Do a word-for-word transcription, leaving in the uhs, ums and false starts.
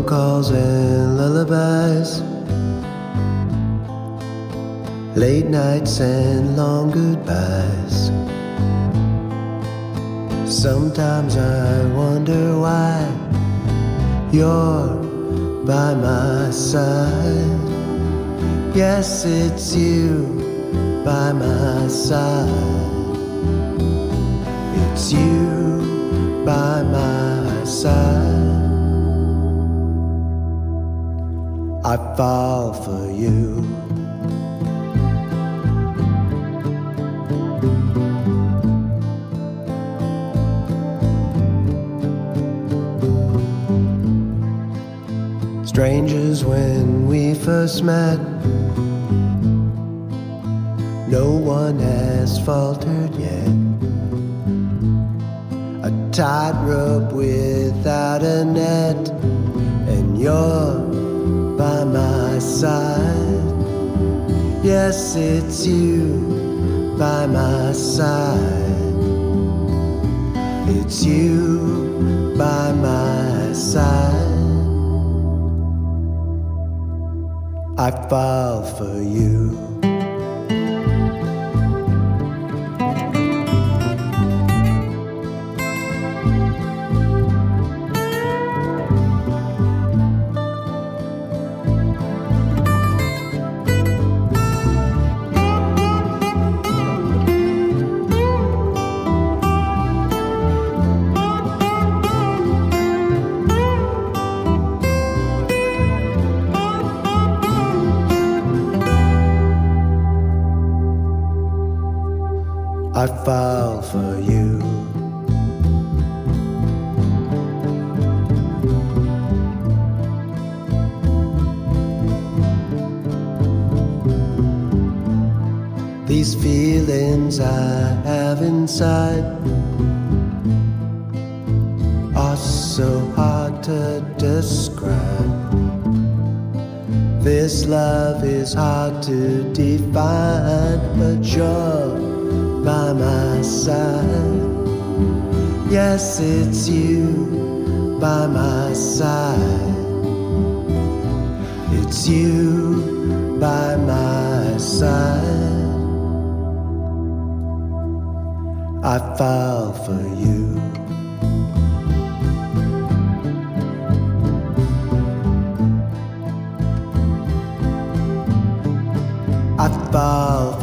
phone calls and lullabies, late nights and long goodbyes. Sometimes I wonder why you're by my side. Yes, it's you by my side. It's you by my side. I fall for you. Strangers when we first met, no one has faltered yet. A tightrope without a net, and you're by my side. Yes, it's you by my side. It's you by my side. I fall for you. I fall for you. These feelings I have inside are so hard to describe. This love is hard to define, but you're by my side. Yes, it's you by my side. It's you by my side. I fall for you. I fall